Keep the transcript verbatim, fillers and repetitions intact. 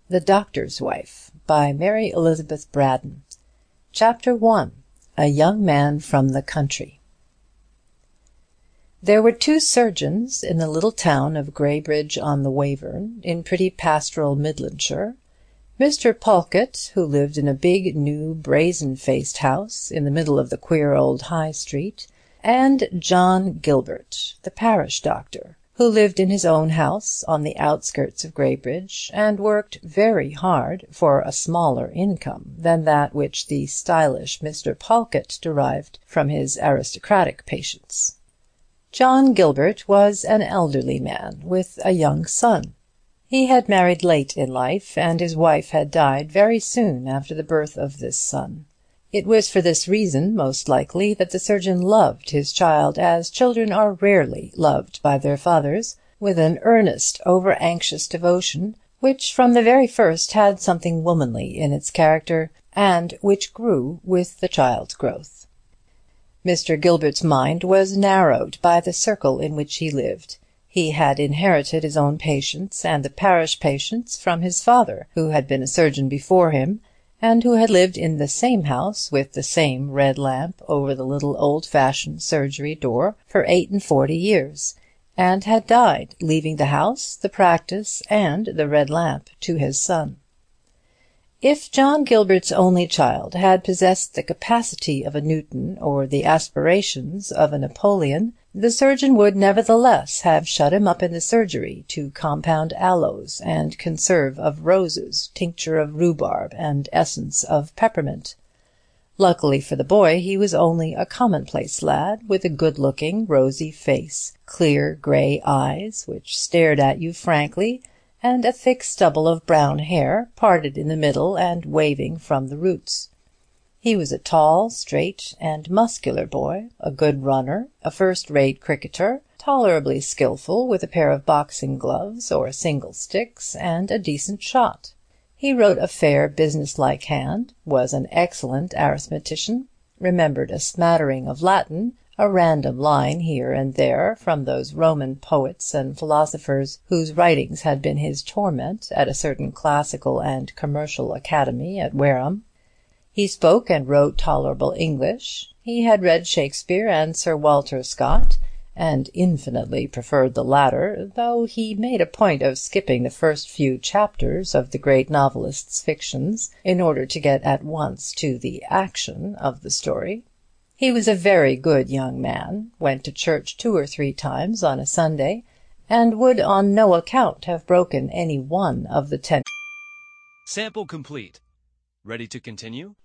THE DOCTOR'S WIFE by Mary Elizabeth Braddon. Chapter one. A Young Man from the Country. There were two surgeons in the little town of Graybridge on the Wayverne, in pretty pastoral Midlandshire. Mister Pawlkatt, who lived in a big new brazen-faced house in the middle of the queer old High Street, and John Gilbert, the parish doctor, who lived in his own house on the outskirts of Graybridge, and worked very hard for a smaller income than that which the stylish Mister Pawlkatt derived from his aristocratic patients. John Gilbert was an elderly man with a young son. He had married late in life, and his wife had died very soon after the birth of this son. It was for this reason, most likely, that the surgeon loved his child as children are rarely loved by their fathers, with an earnest, over-anxious devotion, which from the very first had something womanly in its character, and which grew with the child's growth. Mister Gilbert's mind was narrowed by the circle in which he lived. He had inherited his own patients and the parish patients from his father, who had been a surgeon before him, and who had lived in the same house with the same red lamp over the little old-fashioned surgery door for eight-and-forty years, and had died, leaving the house, the practice, and the red lamp to his son. If John Gilbert's only child had possessed the capacity of a Newton or the aspirations of a Napoleon, the surgeon would nevertheless have shut him up in the surgery to compound aloes and conserve of roses, tincture of rhubarb, and essence of peppermint. Luckily for the boy, he was only a commonplace lad, with a good-looking, rosy face, clear grey eyes, which stared at you frankly, and a thick stubble of brown hair, parted in the middle and waving from the roots. He was a tall, straight, and muscular boy, a good runner, a first-rate cricketer, tolerably skilful with a pair of boxing gloves or single sticks, and a decent shot. He wrote a fair business-like hand, was an excellent arithmetician, remembered a smattering of Latin, a random line here and there from those Roman poets and philosophers whose writings had been his torment at a certain classical and commercial academy at Wareham. He spoke and wrote tolerable English. He had read Shakespeare and Sir Walter Scott, and infinitely preferred the latter, though he made a point of skipping the first few chapters of the great novelist's fictions, in order to get at once to the action of the story. He was a very good young man, went to church two or three times on a Sunday, and would on no account have broken any one of the ten. Sample complete. Ready to continue?